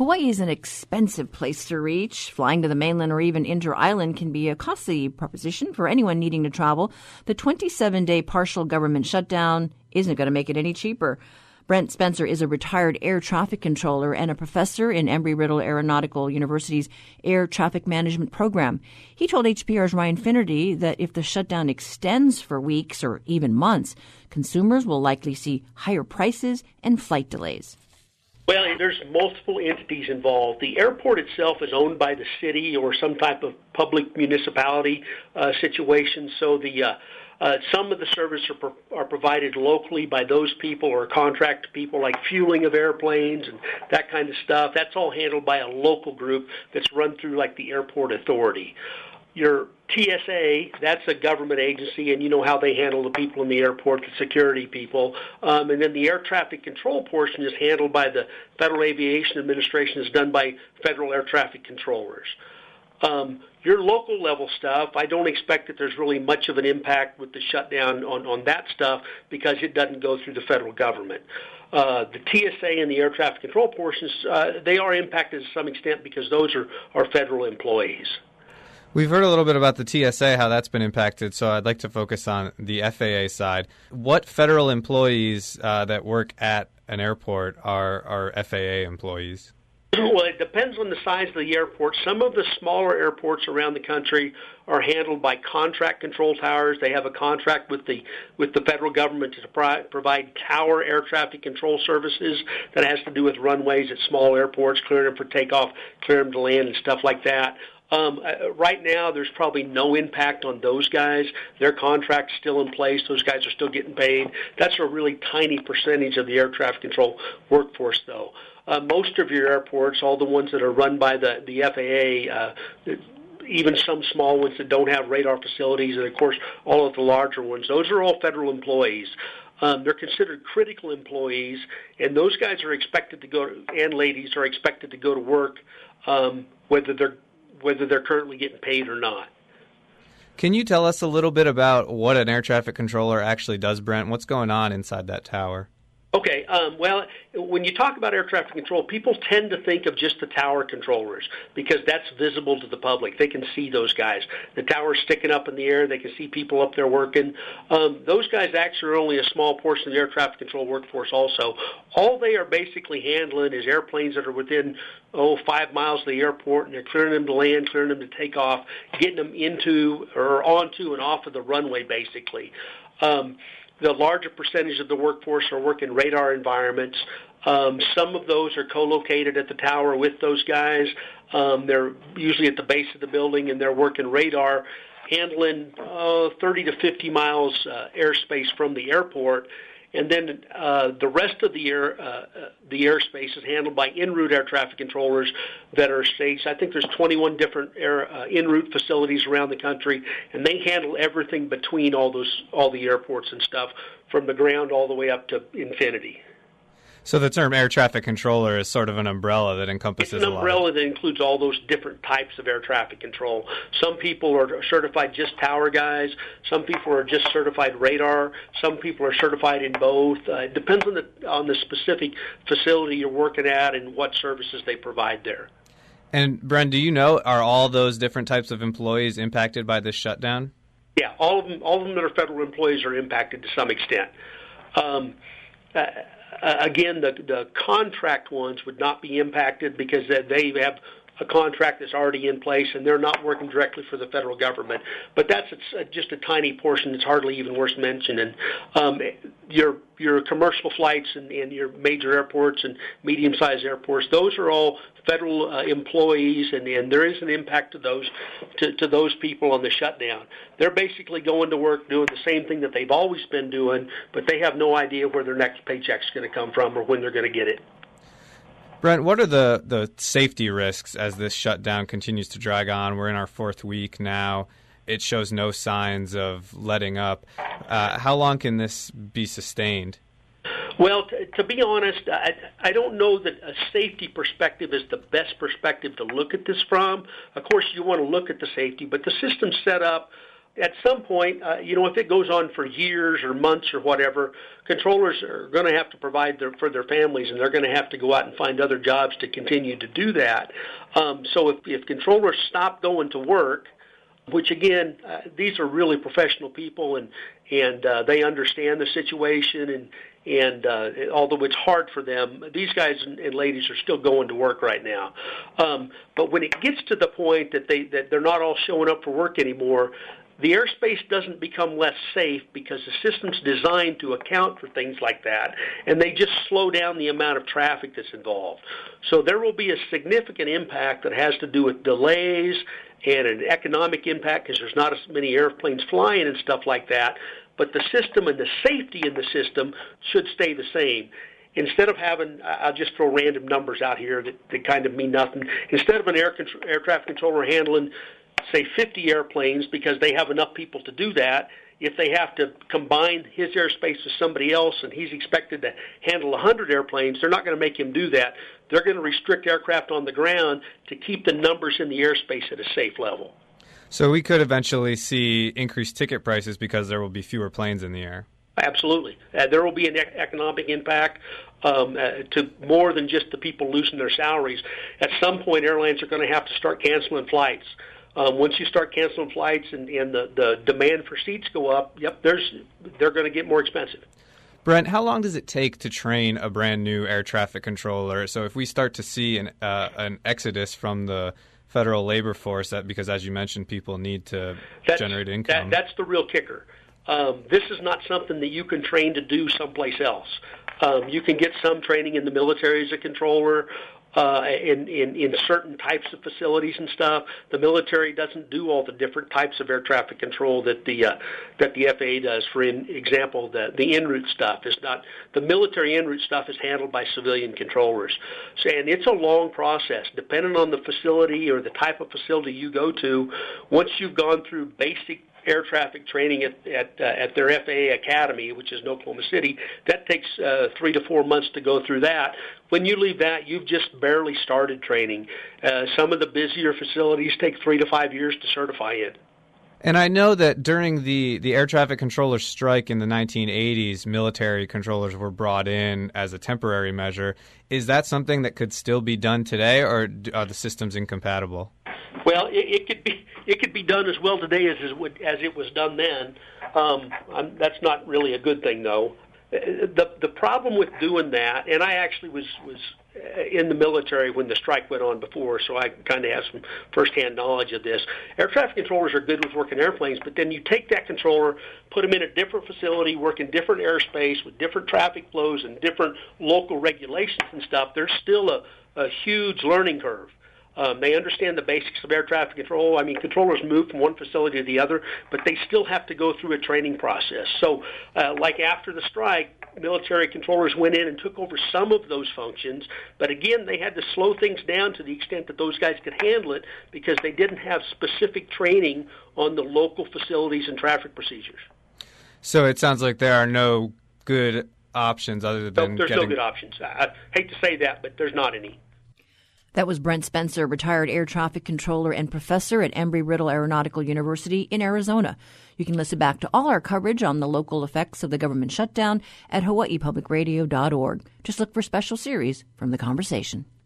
Hawaii is an expensive place to reach. Flying to the mainland or even inter-island can be a costly proposition for anyone needing to travel. The 27-day partial government shutdown isn't going to make it any cheaper. Brent Spencer is a retired air traffic controller and a professor in Embry-Riddle Aeronautical University's Air Traffic Management Program. He told HPR's Ryan Finnerty that if the shutdown extends for weeks or even months, consumers will likely see higher prices and flight delays. Well, there's multiple entities involved. The airport itself is owned by the city or some type of public municipality situation, so some of the services are provided locally by those people or contract people, like fueling of airplanes and that kind of stuff. That's all handled by a local group that's run through like the airport authority. Your TSA, that's a government agency, and you know how they handle the people in the airport, the security people. And then the air traffic control portion is handled by the Federal Aviation Administration. It's done by federal air traffic controllers. Your local level stuff, I don't expect that there's really much of an impact with the shutdown on that stuff because it doesn't go through the federal government. The TSA and the air traffic control portions, they are impacted to some extent because those are federal employees. We've heard a little bit about the TSA, how that's been impacted, so I'd like to focus on the FAA side. What federal employees that work at an airport are FAA employees? Well, it depends on the size of the airport. Some of the smaller airports around the country are handled by contract control towers. They have a contract with the federal government to provide tower air traffic control services that has to do with runways at small airports, clearing them for takeoff, clearing them to land, and stuff like that. Right now, there's probably no impact on those guys. Their contract's still in place. Those guys are still getting paid. That's a really tiny percentage of the air traffic control workforce, though. Most of your airports, all the ones that are run by the FAA, even some small ones that don't have radar facilities, and, of course, all of the larger ones, those are all federal employees. They're considered critical employees, and those guys are expected to go, and ladies are expected to go to work whether they're currently getting paid or not. Can you tell us a little bit about what an air traffic controller actually does, Brent? What's going on inside that tower? Okay, well, when you talk about air traffic control, people tend to think of just the tower controllers because that's visible to the public. They can see those guys. The tower's sticking up in the air. They can see people up there working. Those guys actually are only a small portion of the air traffic control workforce also. All they are basically handling is airplanes that are within 5 miles of the airport, and they're clearing them to land, clearing them to take off, getting them into or onto and off of the runway, basically. The larger percentage of the workforce are working radar environments. Some of those are co-located at the tower with those guys. They're usually at the base of the building, and they're working radar, handling 30 to 50 miles airspace from the airport. And then the rest of the airspace is handled by en route air traffic controllers that are staged. I think there's 21 different en route facilities around the country, and they handle everything between all the airports and stuff, from the ground all the way up to infinity. So the term air traffic controller is sort of an umbrella that encompasses a lot. It's an umbrella that includes all those different types of air traffic control. Some people are certified just tower guys. Some people are just certified radar. Some people are certified in both. It depends on the specific facility you're working at and what services they provide there. And Brent, do you know, are all those different types of employees impacted by this shutdown? Yeah, all of them that are federal employees are impacted to some extent. Again, the contract ones would not be impacted because they have a contract that's already in place, and they're not working directly for the federal government. But that's just a tiny portion that's hardly even worth mentioning. Your commercial flights and your major airports and medium-sized airports, those are all federal employees, and there is an impact to those people on the shutdown. They're basically going to work doing the same thing that they've always been doing, but they have no idea where their next paycheck's going to come from or when they're going to get it. Brent, what are the safety risks as this shutdown continues to drag on? We're in our 4th week now. It shows no signs of letting up. How long can this be sustained? Well, to be honest, I don't know that a safety perspective is the best perspective to look at this from. Of course, you want to look at the safety, but the system's set up at some point, if it goes on for years or months or whatever, controllers are going to have to provide for their families, and they're going to have to go out and find other jobs to continue to do that. So if controllers stop going to work, which again, these are really professional people, and they understand the situation, and although it's hard for them, these guys and ladies are still going to work right now. But when it gets to the point that they're not all showing up for work anymore, the airspace doesn't become less safe because the system's designed to account for things like that, and they just slow down the amount of traffic that's involved. So there will be a significant impact that has to do with delays and an economic impact because there's not as many airplanes flying and stuff like that. But the system and the safety in the system should stay the same. Instead of having, I'll just throw random numbers out here that kind of mean nothing. Instead of an air traffic controller handling, say, 50 airplanes because they have enough people to do that, if they have to combine his airspace with somebody else and he's expected to handle 100 airplanes, they're not going to make him do that. They're going to restrict aircraft on the ground to keep the numbers in the airspace at a safe level. So we could eventually see increased ticket prices because there will be fewer planes in the air. Absolutely. There will be an economic impact to more than just the people losing their salaries. At some point, airlines are going to have to start canceling flights. Once you start canceling flights and the demand for seats go up, they're going to get more expensive. Brent, how long does it take to train a brand new air traffic controller? So if we start to see an exodus from the federal labor force, because as you mentioned, people need to generate income. That's the real kicker. This is not something that you can train to do someplace else. You can get some training in the military as a controller, in certain types of facilities and stuff. The military doesn't do all the different types of air traffic control that the FAA does. For example, the en route stuff is not. The military en route stuff is handled by civilian controllers, and it's a long process. Depending on the facility or the type of facility you go to, once you've gone through basic air traffic training at their FAA Academy, which is in Oklahoma City, that takes 3 to 4 months to go through that. When you leave that, you've just barely started training. Some of the busier facilities take 3 to 5 years to certify in. And I know that during the air traffic controller strike in the 1980s, military controllers were brought in as a temporary measure. Is that something that could still be done today, or are the systems incompatible? Well, it could be done as well today as it was done then. That's not really a good thing, though. The problem with doing that, and I actually was in the military when the strike went on before, so I kind of have some firsthand knowledge of this. Air traffic controllers are good with working airplanes, but then you take that controller, put them in a different facility, work in different airspace with different traffic flows and different local regulations and stuff. There's still a huge learning curve. They understand the basics of air traffic control. I mean, controllers move from one facility to the other, but they still have to go through a training process. So, like after the strike, military controllers went in and took over some of those functions, but again, they had to slow things down to the extent that those guys could handle it because they didn't have specific training on the local facilities and traffic procedures. So it sounds like there are no good options other than There's no good options. I hate to say that, but there's not any. That was Brent Spencer, retired air traffic controller and professor at Embry-Riddle Aeronautical University in Arizona. You can listen back to all our coverage on the local effects of the government shutdown at hawaiipublicradio.org. Just look for special series from The Conversation.